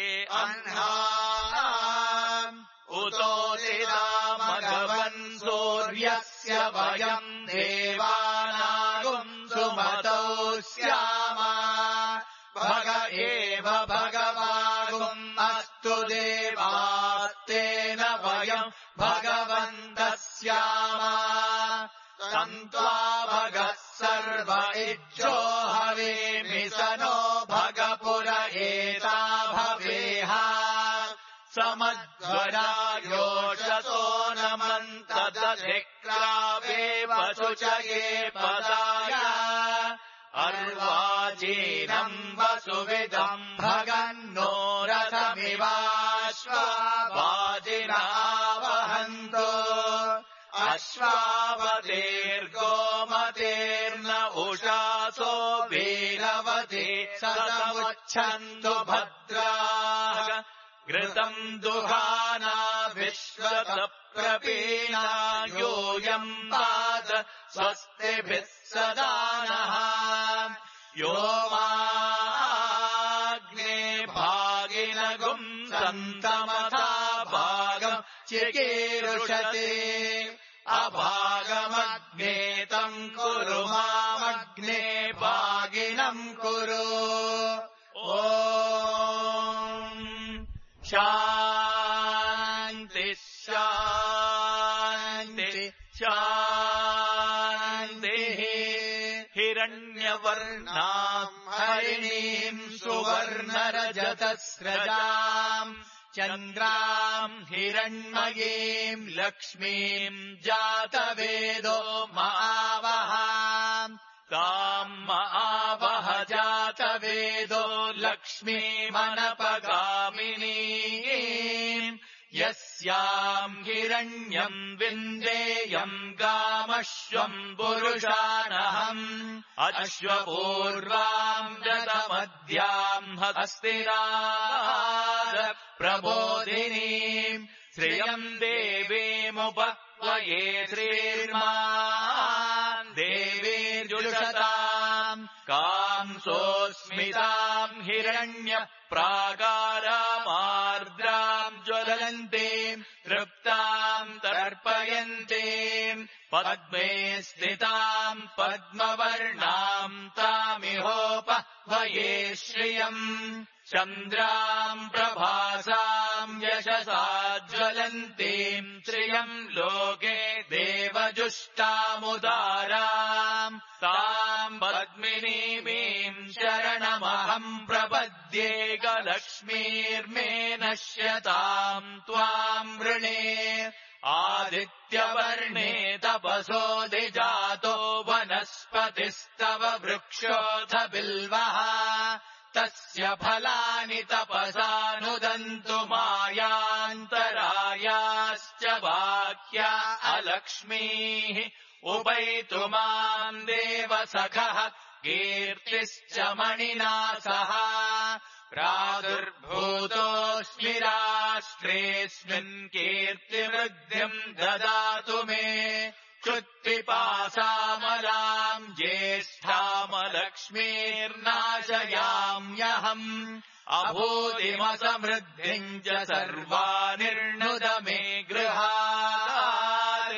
अह्नाम् उतोदिदा भगवन् सूर्यस्य वयम् देवानागुम् सुमतौ स्यामा भग एव भगवागुम् अस्तु देवास्तेन वयम् भगवन्तः स्यामा सन्त्वा भगः सर्व इज्जो हवेमि स नो भगपुर एता भवेह समध्वरायोषसो नमन्तदधिक्रावेव शुचये पदाय अर्वाचीनम् वसुविदम् भगन्नो रथमिवाश्वावाजिनावहन्तो अश्वावतेर्गोमतेर्न उषासो वीरवते सदमुच्छन्तु भद्राः घृतम् दुहाना विश्वतप्रपीना योऽयम् पाद स्वस्तिभिः सदा नः यो माग्ने भागिनगुम् सन्तमथा भागम् चिकीर्षते अभागमग्ने तम् कुरु मामग्ने भागिनम् कुरु शान्ति शान्ति शान्तिः हिरण्यवर्णाम् हरिणीम् सुवर्णरजतस्रजाम् चन्द्राम् हिरण्मयीम् लक्ष्मीम् जातवेदो महावः ताम् महावः जातवेदो लक्ष्मीमनपगामिनीम् यस्याम् हिरण्यम् विन्देयम् गामश्वम् पुरुषानहम् अश्वपूर्वाम् जतमध्याम् हस्तिनाद प्रबोधिनीम् श्रियम् देवीमुपक्वये श्रीर्मा देवीर्जुष कांसोऽस्मिताम् हिरण्यप्राकारामार्द्राम् ज्वलन्तीम् तृप्ताम् तर्पयन्तीम् पद्मे स्थिताम् पद्मवर्णाम् तामिहोपह्वये श्रियम् चन्द्राम् प्रभासाम् यशसा ज्वलन्तीम् श्रियम् लोके देवजुष्टामुदाराम् ताम् पद्मिनीमीम् शरणमहम् प्रपद्ये गलक्ष्मीर्मे नश्यताम् त्वाम् वृणे आदित्यवर्णे तपसोऽधिजातो वनस्पतिस्तव वृक्षोऽथ बिल्वः तस्य फलानि तपसानुदन्तु मायान्तरायाश्च बाह्या अलक्ष्मीः उपैतु माम् देवसखः कीर्तिश्च मणिना सह प्रादुर्भूतोऽस्मि राष्ट्रेऽस्मिन् कीर्तिवृद्धिम् ददातु मे क्षुत्पिपासामलाम् ज्येष्ठामलक्ष्मीर्नाशयाम्यहम् अभूतिमसमृद्धिम् च सर्वानिर्णुद मे गृहात्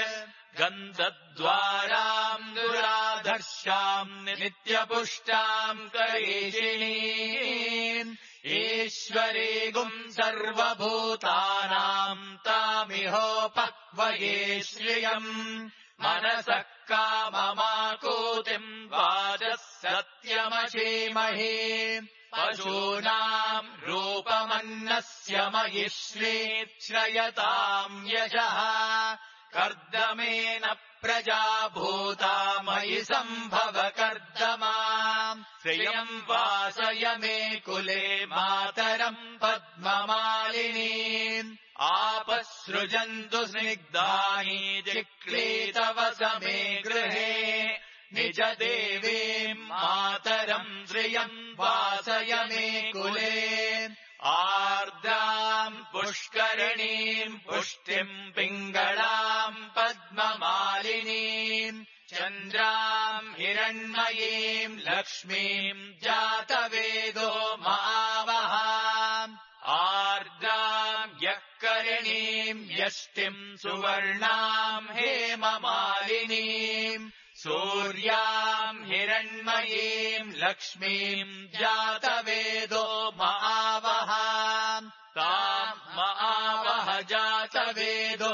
गन्धद्वाराम् दुराधर्षाम् नित्यपुष्टाम् करीषिणीम् ईश्वरीगुम् सर्वभूतानाम् तामिहोपह्वये श्रियम् मनसः काममाकूतिम् वाचः सत्यमशीमहि पशूनाम् रूपमन्नस्य मयि श्रीच्छ्रयताम् यशः कर्दमेन प्रजाभूता मयि सम्भव कर्दमा श्रियम् वासय मे कुले मातरम् पद्ममालिनीम् आपसृजन्तु स्निग्धानि जिक्लीतवस मे गृहे निज देवीम् मातरम् श्रियम् वासय मे कुले आर्द्राम् पुष्करिणीम् पुष्टिम् पिङ्गळाम् पद्ममालिनीम् चन्द्राम् हिरण्मयीम् लक्ष्मीम् जातवेदो मावः आर्द्राम् यःकरिणीम् यष्टिम् सुवर्णाम् हेममालिनीम् सूर्याम् हिरण्मयीम् लक्ष्मीम् जातवेदो महावः ताम् महावः जातवेदो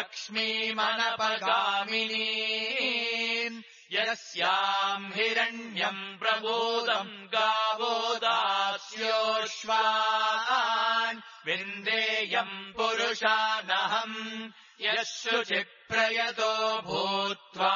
लक्ष्मीमनपगामिनीम् यस्याम् हिरण्यम् प्रबोधम् गावो दास्योऽश्वान् विन्देयम् पुरुषानहम् यः शुचिप्रयतो भूत्वा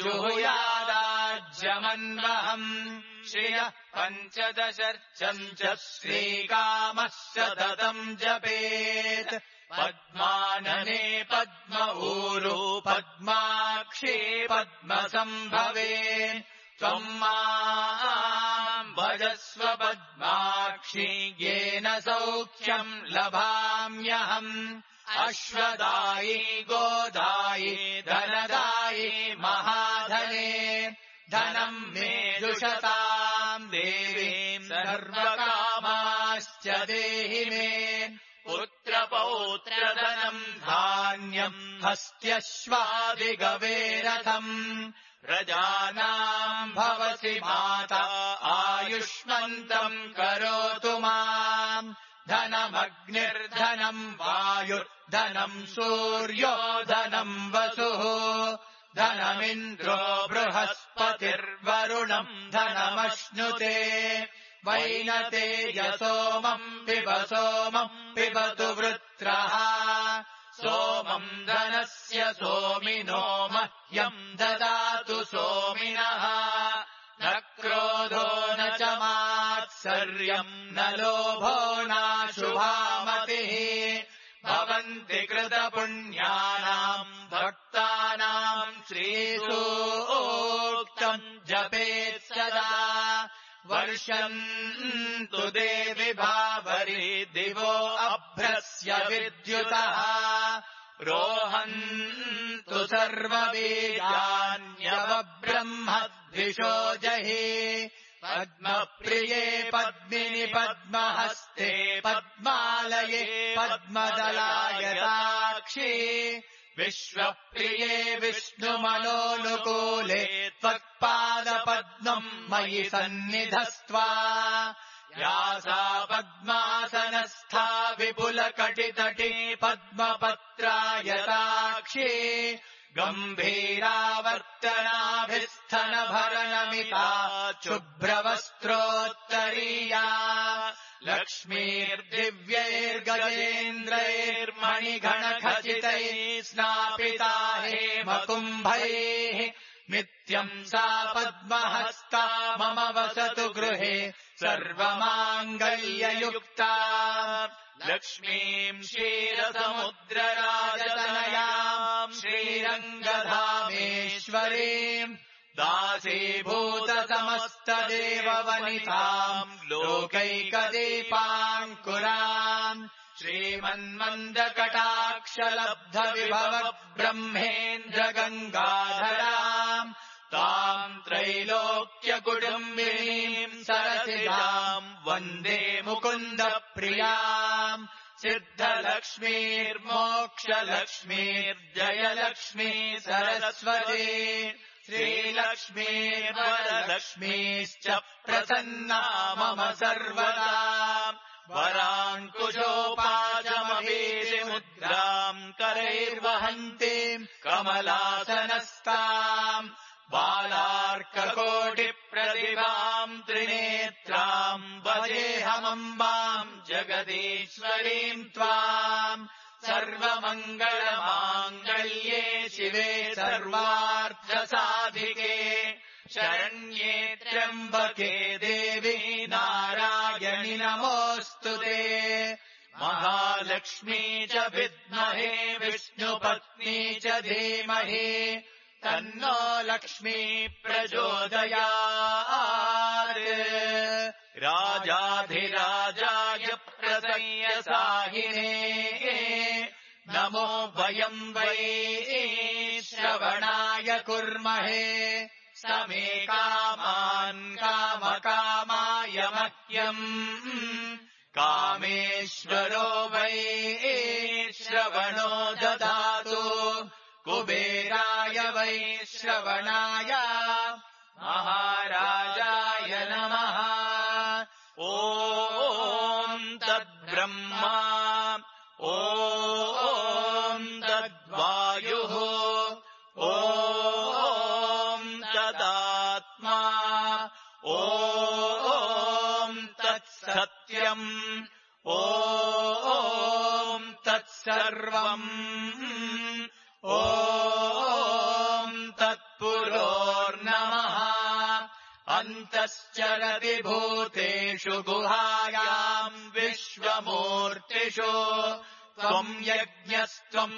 जुहुयादाज्यमन्वहम् श्रियः पञ्चदशर्चम् च श्रीकामः सततम् जपेत् पद्मानने पद्म ऊरू पद्माक्षी पद्मसम्भवे त्वम् माम् भजस्व पद्माक्षी येन सौख्यम् लभाम्यहम् अश्वदायी गोदायी धनदायी महाधने धनम् मे जुषताम् देवीम् सर्वकामाश्च देहि मे पुत्रपौत्रधनम् धान्यम् हस्त्यश्वादिगवेरथम् प्रजानाम् भवसि माता आयुष्मन्तम् करोतु माम् धनमग्निर्धनम् वायुर्धनम् सूर्यो धनम् वसुः धनमिन्द्रो बृहस्पतिर्वरुणम् धनमश्नुते वैनते सोमम् पिबतु वृत्रः सोमम् धनस्य सोमिनो मह्यम् ददातु सोमिनः न क्रोधो न च मात्सर्यम् न लोभो नाशुभामतिः भवन्ति कृतपुण्यानाम् भक्तानाम् श्रीसूक्तम् जपेत् सदा वर्षन्तु देवि भावरी दिवो अभ्रस्य विद्युतः रोहन्तु सर्वबीजान्यवब्रह्मद्विषो जहि पद्मप्रिये पद्मिनि पद्महस्ते पद्मालये पद्मदलायताक्षि विश्वप्रिये विष्णुमनोनुकूले त्वत्पादपद्मम् मयि सन्निधस्त्वा या सा पद्मासनस्था विपुलकटितटी पद्मपत्रायताक्षी गम्भीरावर्तनाभिस्थनभरनमिता शुभ्रवस्त्रोत्तरीया लक्ष्मीर्दिव्यैर्गजेन्द्रैर्मणिगणखचितैः स्नापिता हेमकुम्भैः नित्यम् सा पद्महस्ता मम वसतु गृहे सर्वमाङ्गल्ययुक्ता लक्ष्मीम् क्षीरसमुद्रराजतनयाम् श्रीरङ्गधामेश्वरीम् दासीभूतसमस्तदेववनिताम् लोकैकदीपाङ्कुराम् श्रीमन्मन्दकटाक्षलब्धविभव ब्रह्मेन्द्रगङ्गाधराम् ताम् त्रैलोक्यकुटुम्बिनीम् सरसिजाम् वन्दे मुकुन्दप्रियाम् सिद्धलक्ष्मीर्मोक्षलक्ष्मीर्जयलक्ष्मी सरस्वती श्रीलक्ष्मीर्वरलक्ष्मीश्च प्रसन्ना मम सर्वदा वराङ्कुशोपाशमभीतिमुद्राम् करैर्वहन्तीम् कमलासनस्ताम् बालार्ककोटिप्रतिभाम् त्रिनेत्राम् भजेऽहमम्बाम् जगदीश्वरीम् त्वाम् सर्वमङ्गलमाङ्गल्ये शिवे सर्वार्थसाधिके शरण्ये त्र्यम्बके देवी नारायणि नमोऽस्तु ते महालक्ष्मी च विद्महे विष्णुपत्नी च धीमहि तन्नो लक्ष्मी प्रचोदयात् राजाधिराजाय प्रसय्यसाहिने नमो वयम् वै श्रवणाय कुर्महे समे कामान् कामकामाय मह्यम् कामेश्वरो वै श्रवणो ददातु कुबेराय वै श्रवणाय महाराजाय नमः ॐ तद्ब्रह्मा ॐ तद्वायुः ॐ तदात्मा ॐ तत्सत्यम् ॐ तत्सर्वम् ॐ तत्पुरोर्नमः अन्तश्चरति भूतेषु गुहायाम् विश्वमूर्तिषु त्वम् यज्ञस्त्वम्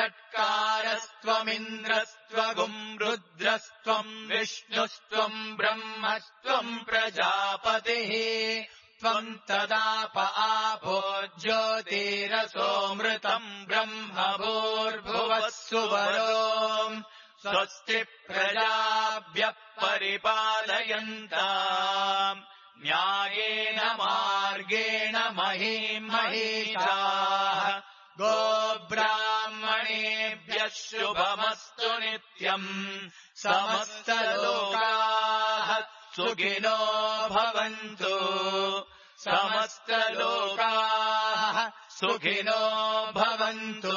वषट्कारस्त्वमिन्द्रस्त्वगुम् रुद्रस्त्वम् विष्णुस्त्वम् ब्रह्मस्त्वम् प्रजापतिः त्वम् तदाप आपो ज्योतिरसोऽमृतम् ब्रह्म भूर्भुवः सुवरो स्वस्ति प्रजाभ्यः परिपालयन्ताम् न्यायेन मार्गेण महीम् महीषाः गोब्राह्मणेभ्यः शुभमस्तु नित्यम् समस्तलोकाः सुखिनो भवन्तु समस्तलोकाः सुखिनो भवन्तु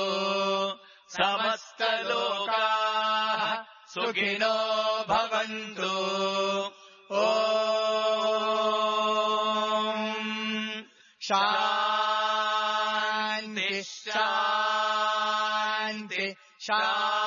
समस्तलोकाः सुखिनो भवन्तु ॐ शान्ति शान्ति शान्ति